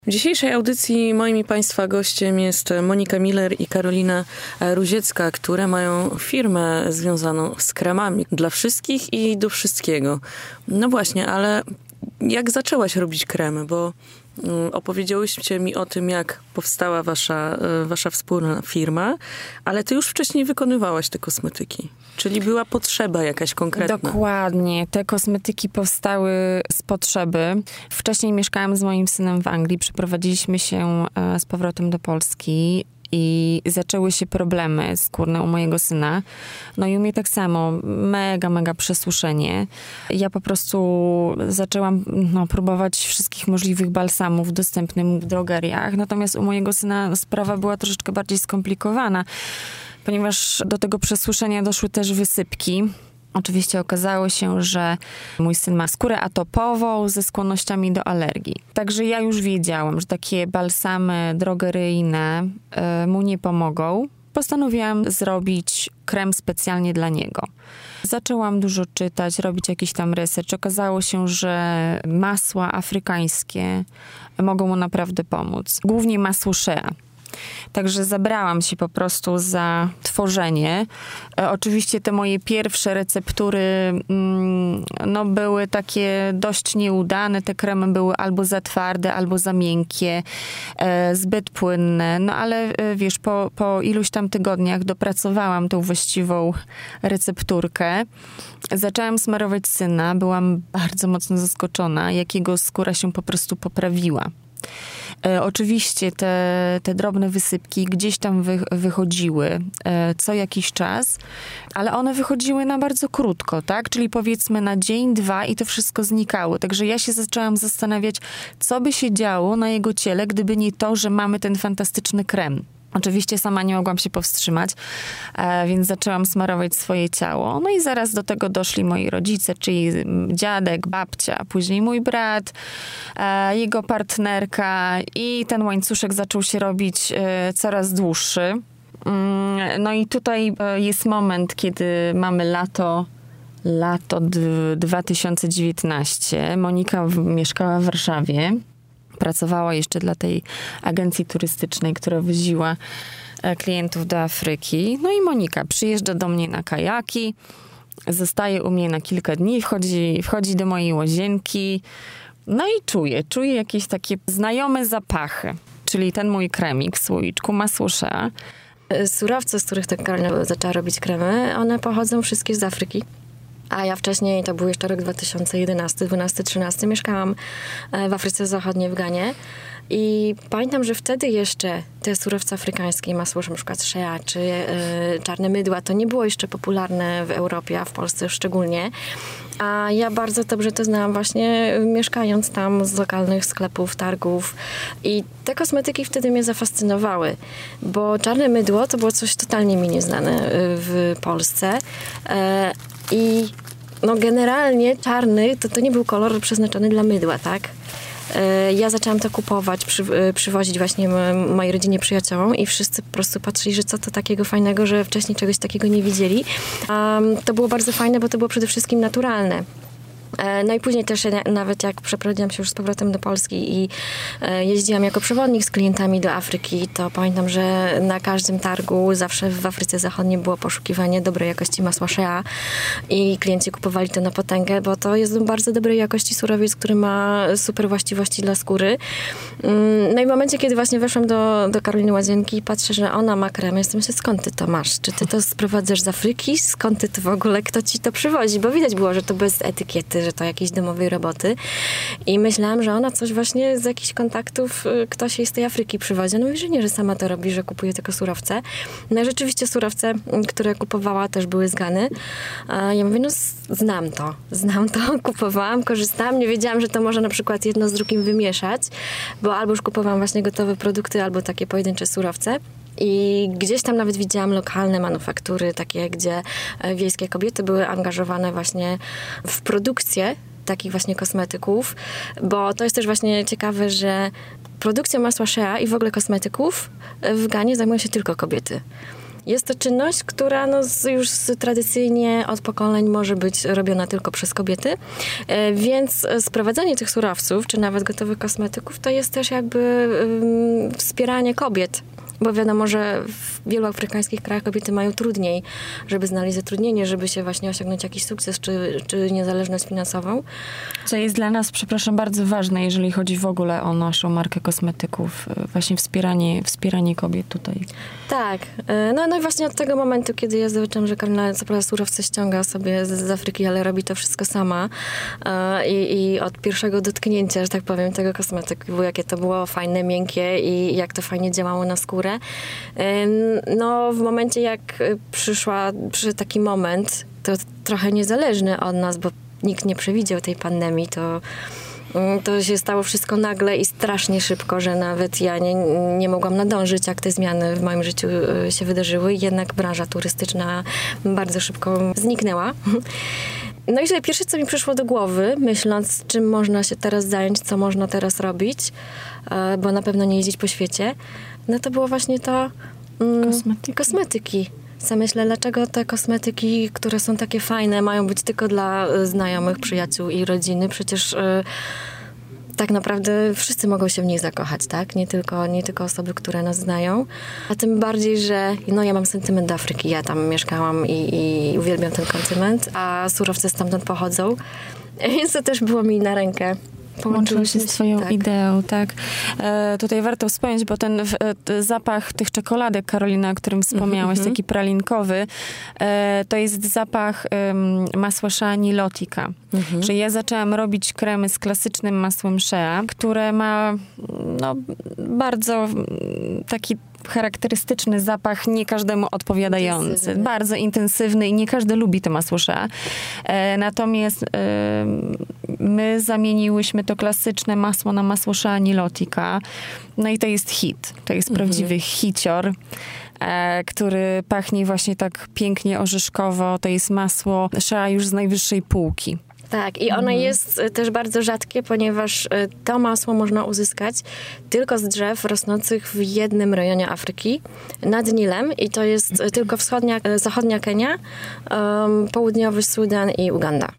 W dzisiejszej audycji moim i Państwa gościem jest Monika Miller i Karolina Ruziecka, które mają firmę związaną z kremami dla wszystkich i do wszystkiego. No właśnie, ale jak zaczęłaś robić kremy? Bo opowiedziałyście mi o tym, jak powstała wasza wspólna firma, ale ty już wcześniej wykonywałaś te kosmetyki. Czyli była potrzeba jakaś konkretna. Dokładnie. Te kosmetyki powstały z potrzeby. Wcześniej mieszkałam z moim synem w Anglii. Przeprowadziliśmy się z powrotem do Polski i zaczęły się problemy skórne u mojego syna. No i u mnie tak samo. Mega przesuszenie. Ja po prostu zaczęłam próbować wszystkich możliwych balsamów dostępnych w drogeriach. Natomiast u mojego syna sprawa była troszeczkę bardziej skomplikowana, ponieważ do tego przesuszenia doszły też wysypki. Oczywiście okazało się, że mój syn ma skórę atopową ze skłonnościami do alergii. Także ja już wiedziałam, że takie balsamy drogeryjne mu nie pomogą. Postanowiłam zrobić krem specjalnie dla niego. Zaczęłam dużo czytać, robić jakiś tam research. Okazało się, że masła afrykańskie mogą mu naprawdę pomóc. Głównie masło shea. Także zabrałam się po prostu za tworzenie. Oczywiście te moje pierwsze receptury były takie dość nieudane. Te kremy były albo za twarde, albo za miękkie, zbyt płynne. No ale wiesz, po iluś tam tygodniach dopracowałam tą właściwą recepturkę. Zaczęłam smarować syna. Byłam bardzo mocno zaskoczona, jak jego skóra się po prostu poprawiła. Oczywiście te drobne wysypki gdzieś tam wychodziły co jakiś czas, ale one wychodziły na bardzo krótko, tak? Czyli powiedzmy na dzień, dwa i to wszystko znikało. Także ja się zaczęłam zastanawiać, co by się działo na jego ciele, gdyby nie to, że mamy ten fantastyczny krem. Oczywiście sama nie mogłam się powstrzymać, więc zaczęłam smarować swoje ciało. No i zaraz do tego doszli moi rodzice, czyli dziadek, babcia, później mój brat, jego partnerka i ten łańcuszek zaczął się robić coraz dłuższy. No i tutaj jest moment, kiedy mamy lato 2019. Monika mieszkała w Warszawie. Pracowała jeszcze dla tej agencji turystycznej, która woziła klientów do Afryki. No i Monika przyjeżdża do mnie na kajaki, zostaje u mnie na kilka dni, wchodzi do mojej łazienki, no i czuję jakieś takie znajome zapachy. Czyli ten mój kremik w słoiczku, masło shea. Surowce, z których tak Karolina zaczęła robić kremy, one pochodzą wszystkie z Afryki. A ja wcześniej, to był jeszcze rok 2011, 12, 13, mieszkałam w Afryce Zachodniej, w Ganie. I pamiętam, że wtedy jeszcze te surowce afrykańskie, masło na przykład shea czy czarne mydła, to nie było jeszcze popularne w Europie, a w Polsce szczególnie. A ja bardzo dobrze to znałam właśnie mieszkając tam z lokalnych sklepów, targów. I te kosmetyki wtedy mnie zafascynowały, bo czarne mydło to było coś totalnie mi nieznane w Polsce. I generalnie czarny to nie był kolor przeznaczony dla mydła, tak? Ja zaczęłam to kupować, przywozić właśnie mojej rodzinie, przyjaciołom i wszyscy po prostu patrzyli, że co to takiego fajnego, że wcześniej czegoś takiego nie widzieli. To było bardzo fajne, bo to było przede wszystkim naturalne. No i później też nawet jak przeprowadziłam się już z powrotem do Polski i jeździłam jako przewodnik z klientami do Afryki, to pamiętam, że na każdym targu zawsze w Afryce Zachodniej było poszukiwanie dobrej jakości masła shea i klienci kupowali to na potęgę, bo to jest bardzo dobrej jakości surowiec, który ma super właściwości dla skóry. No i w momencie, kiedy właśnie weszłam do Karoliny łazienki i patrzę, że ona ma krem, ja myślę, skąd ty to masz? Czy ty to sprowadzasz z Afryki? Skąd ty to w ogóle? Kto ci to przywozi? Bo widać było, że to bez etykiety, że to jakiejś domowej roboty. I myślałam, że ona coś właśnie z jakichś kontaktów ktoś jej z tej Afryki przywozi. No mówi, że nie, że sama to robi, że kupuje tylko surowce. No i rzeczywiście surowce, które kupowała, też były z Gany. Ja mówię, znam to, kupowałam, korzystałam. Nie wiedziałam, że to można na przykład jedno z drugim wymieszać, bo albo już kupowałam właśnie gotowe produkty, albo takie pojedyncze surowce. I gdzieś tam nawet widziałam lokalne manufaktury, takie, gdzie wiejskie kobiety były angażowane właśnie w produkcję takich właśnie kosmetyków, bo to jest też właśnie ciekawe, że produkcją masła shea i w ogóle kosmetyków w Ganie zajmują się tylko kobiety. Jest to czynność, która no, już tradycyjnie od pokoleń może być robiona tylko przez kobiety, więc sprowadzanie tych surowców, czy nawet gotowych kosmetyków, to jest też jakby wspieranie kobiet. Bo wiadomo, że w wielu afrykańskich krajach kobiety mają trudniej, żeby znaleźć zatrudnienie, żeby się właśnie osiągnąć jakiś sukces czy niezależność finansową. Co jest dla nas, przepraszam, bardzo ważne, jeżeli chodzi w ogóle o naszą markę kosmetyków. Właśnie wspieranie kobiet tutaj. Tak. No i właśnie od tego momentu, kiedy ja zobaczyłam, że Karolina co prawda surowce ściąga sobie z Afryki, ale robi to wszystko sama. I od pierwszego dotknięcia, że tak powiem, tego kosmetyku, jakie to było fajne, miękkie i jak to fajnie działało na skórę. No w momencie, jak przyszedł taki moment, to trochę niezależny od nas, bo nikt nie przewidział tej pandemii, to się stało wszystko nagle i strasznie szybko, że nawet ja nie mogłam nadążyć, jak te zmiany w moim życiu się wydarzyły. Jednak branża turystyczna bardzo szybko zniknęła. No i że pierwsze, co mi przyszło do głowy, myśląc, czym można się teraz zająć, co można teraz robić, bo na pewno nie jeździć po świecie, no to było właśnie to kosmetyki. Co myślę, dlaczego te kosmetyki, które są takie fajne, mają być tylko dla znajomych, przyjaciół i rodziny? Przecież tak naprawdę wszyscy mogą się w nich zakochać, tak? Nie tylko osoby, które nas znają. A tym bardziej, że no ja mam sentyment do Afryki. Ja tam mieszkałam i uwielbiam ten kontynent, a surowce stamtąd pochodzą. Więc to też było mi na rękę. Połączyło się z twoją ideą, tak. Tutaj warto wspomnieć, bo ten zapach tych czekoladek, Karolina, o którym wspomniałaś, taki pralinkowy, to jest zapach masła Shea Nilotica. Czyli ja zaczęłam robić kremy z klasycznym masłem Shea, które ma bardzo taki charakterystyczny zapach, nie każdemu odpowiadający. Bardzo intensywny i nie każdy lubi to masło Shea. Natomiast my zamieniłyśmy to klasyczne masło na masło Shea Nilotica. No i to jest hit. To jest prawdziwy hicior, który pachnie właśnie tak pięknie orzeszkowo. To jest masło Shea już z najwyższej półki. Tak, i ono jest też bardzo rzadkie, ponieważ to masło można uzyskać tylko z drzew rosnących w jednym rejonie Afryki, nad Nilem, i to jest tylko zachodnia Kenia, południowy Sudan i Uganda.